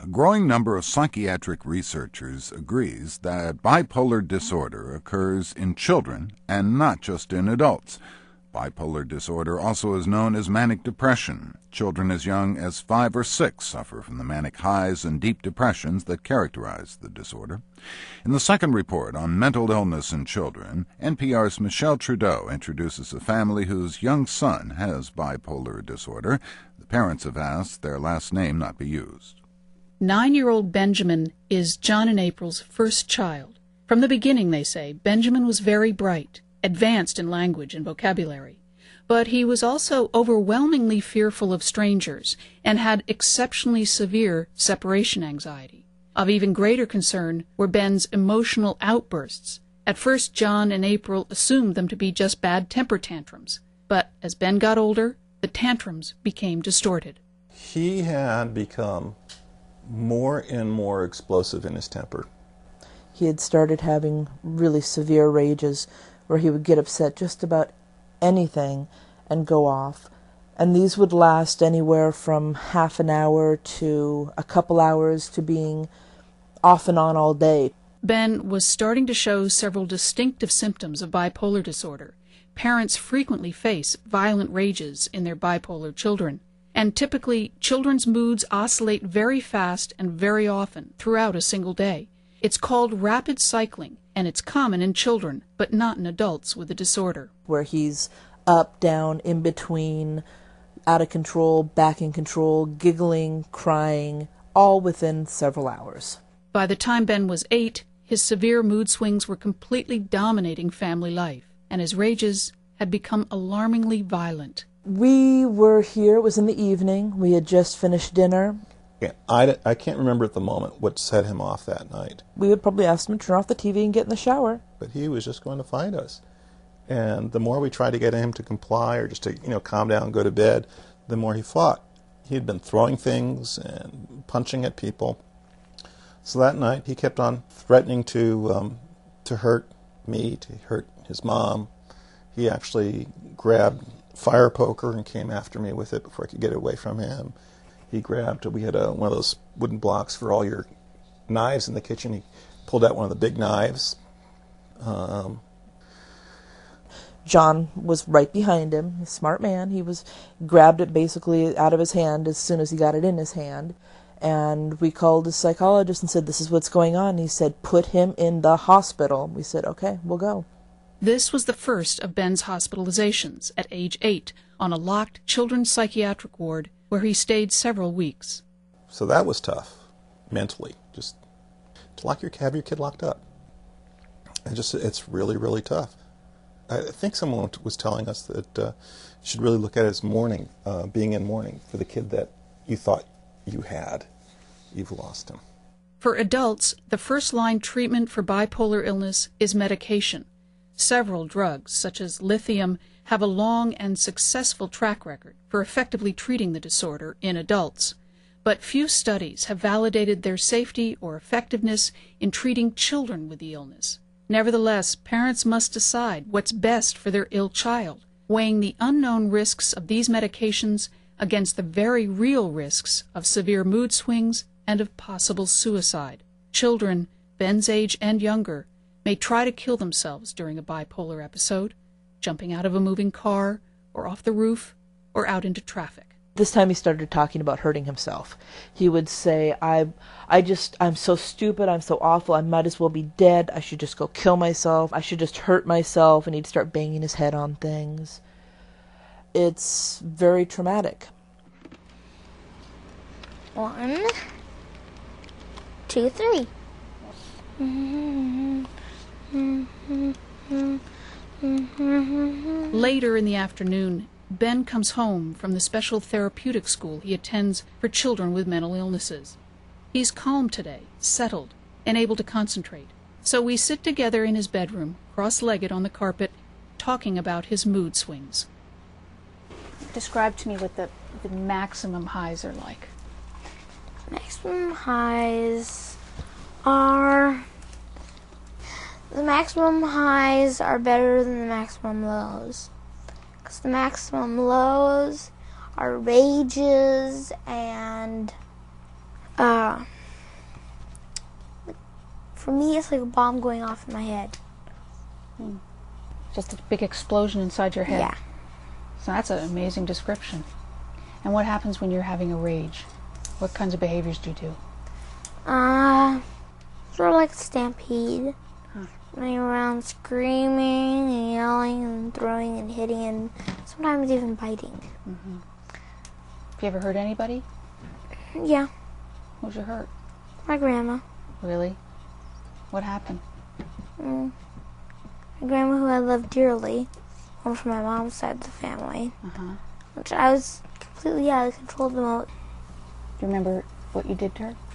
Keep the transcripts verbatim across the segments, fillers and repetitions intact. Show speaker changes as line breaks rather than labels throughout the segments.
A growing number of psychiatric researchers agrees that bipolar disorder occurs in children and not just in adults. Bipolar disorder also is known as manic depression. Children as young as five or six suffer from the manic highs and deep depressions that characterize the disorder. In the second report on mental illness in children, N P R's Michelle Trudeau introduces a family whose young son has bipolar disorder. The parents have asked their last name not be used.
Nine-year-old Benjamin is John and April's first child. From the beginning, they say, Benjamin was very bright, advanced in language and vocabulary, but he was also overwhelmingly fearful of strangers and had exceptionally severe separation anxiety. Of even greater concern were Ben's emotional outbursts. At first, John and April assumed them to be just bad temper tantrums, but as Ben got older, the tantrums became distorted.
He had become more and more explosive in his temper.
He had started having really severe rages where he would get upset just about anything and go off. And these would last anywhere from half an hour to a couple hours to being off and on all day.
Ben was starting to show several distinctive symptoms of bipolar disorder. Parents frequently face violent rages in their bipolar children, and typically children's moods oscillate very fast and very often throughout a single day. It's called rapid cycling, and it's common in children, but not in adults with the disorder.
Where he's up, down, in between, out of control, back in control, giggling, crying, all within several hours.
By the time Ben was eight, his severe mood swings were completely dominating family life, and his rages had become alarmingly violent.
We were here, it was in the evening, we had just finished dinner.
Yeah, I, I can't remember at the moment what set him off that night.
We would probably ask him to turn off the T V and get in the shower.
But he was just going to fight us. And the more we tried to get him to comply or just to, you know, calm down and go to bed, the more he fought. He had been throwing things and punching at people. So that night he kept on threatening to um, to hurt me, to hurt his mom. He actually grabbed a fire poker and came after me with it before I could get away from him. He grabbed, we had a, one of those wooden blocks for all your knives in the kitchen. He pulled out one of the big knives. Um,
John was right behind him, a smart man. He was grabbed it basically out of his hand as soon as he got it in his hand. And we called his psychologist and said, this is what's going on. He said, put him in the hospital. We said, okay, we'll go.
This was the first of Ben's hospitalizations at age eight on a locked children's psychiatric ward where he stayed several weeks.
So that was tough, mentally, just to lock your have your kid locked up. And just it's really, really tough. I think someone was telling us that uh, you should really look at it as mourning, uh, being in mourning for the kid that you thought you had. You've lost him.
For adults, the first-line treatment for bipolar illness is medication. Several drugs, such as lithium, have a long and successful track record for effectively treating the disorder in adults, but few studies have validated their safety or effectiveness in treating children with the illness. Nevertheless, parents must decide what's best for their ill child, weighing the unknown risks of these medications against the very real risks of severe mood swings and of possible suicide. Children, Ben's age and younger, may try to kill themselves during a bipolar episode, jumping out of a moving car, or off the roof, or out into traffic.
This time he started talking about hurting himself. He would say, I I just, I'm so stupid, I'm so awful, I might as well be dead, I should just go kill myself, I should just hurt myself, and he'd start banging his head on things. It's very traumatic.
One, two, three.
Later in the afternoon, Ben comes home from the special therapeutic school he attends for children with mental illnesses. He's calm today, settled, and able to concentrate. So we sit together in his bedroom, cross-legged on the carpet, talking about his mood swings. Describe to me what the, the maximum highs are like.
Maximum highs are... The maximum highs are better than the maximum lows. Because the maximum lows are rages and Uh, for me, it's like a bomb going off in my head.
Hmm. Just a big explosion inside your head.
Yeah.
So that's an amazing description. And what happens when you're having a rage? What kinds of behaviors do you do?
Uh, sort of like a stampede.
Huh.
Running around screaming and yelling and throwing and hitting and sometimes even biting.
Mm-hmm. Have you ever hurt anybody?
Yeah.
Who'd you hurt?
My grandma.
Really? What happened?
Mm. My grandma, who I love dearly, one from my mom's side of the family,
Uh-huh.
which I was completely out of control of the most.
Do you remember what you did to her?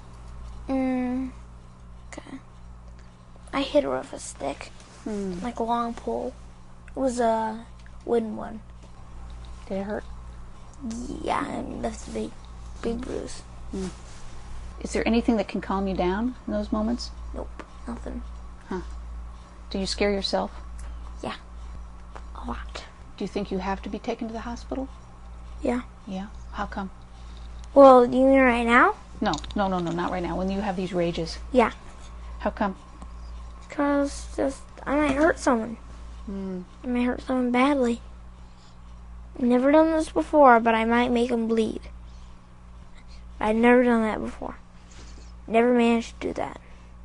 Mm. Okay. I hit her with a stick,
Hmm.
like a long pole. It was a wooden one.
Did it hurt?
Yeah, and left a big, big bruise.
Hmm. Is there anything that can calm you down in those moments?
Nope, nothing.
Huh. Do you scare yourself?
Yeah, a lot.
Do you think you have to be taken to the hospital?
Yeah.
Yeah? How come?
Well, you mean right now?
No, no, no, no, not right now. When you have these rages.
Yeah.
How come?
Because just I might hurt someone.
Hmm.
I might hurt someone badly. I've never done this before, but I might make them bleed. I've never done that before. Never managed to do that.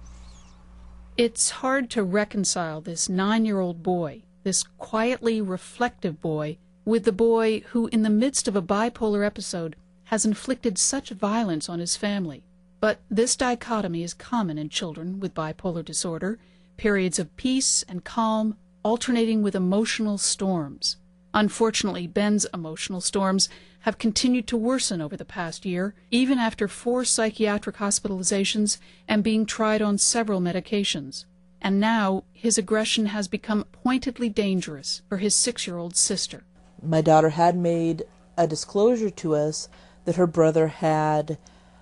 It's hard to reconcile this nine-year-old boy, this quietly reflective boy, with the boy who, in the midst of a bipolar episode, has inflicted such violence on his family. But this dichotomy is common in children with bipolar disorder, periods of peace and calm alternating with emotional storms. Unfortunately, Ben's emotional storms have continued to worsen over the past year, even after four psychiatric hospitalizations and being tried on several medications. And now his aggression has become pointedly dangerous for his six-year-old sister.
My daughter had made a disclosure to us that her brother had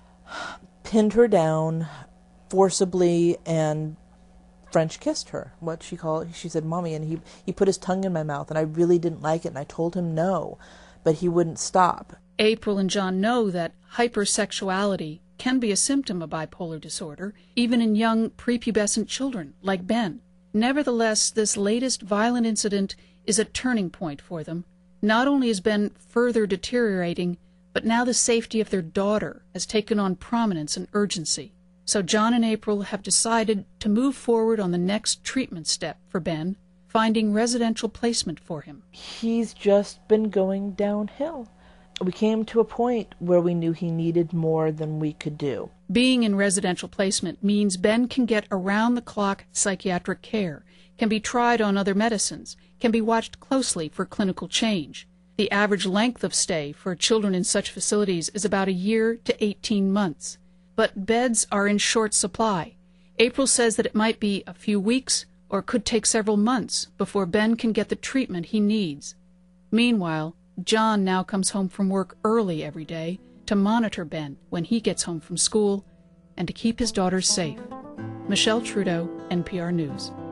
pinned her down forcibly and French kissed her. What she called, she said, "Mommy," and he, he put his tongue in my mouth, and I really didn't like it, and I told him no, but he wouldn't stop.
April and John know that hypersexuality can be a symptom of bipolar disorder, even in young prepubescent children like Ben. Nevertheless, this latest violent incident is a turning point for them. Not only has Ben further deteriorating, but now the safety of their daughter has taken on prominence and urgency. So John and April have decided to move forward on the next treatment step for Ben, finding residential placement for him.
He's just been going downhill. We came to a point where we knew he needed more than we could do.
Being in residential placement means Ben can get around-the-clock psychiatric care, can be tried on other medicines, can be watched closely for clinical change. The average length of stay for children in such facilities is about a year to eighteen months. But beds are in short supply. April says that it might be a few weeks or could take several months before Ben can get the treatment he needs. Meanwhile, John now comes home from work early every day to monitor Ben when he gets home from school and to keep his daughters safe. Michelle Trudeau, N P R News.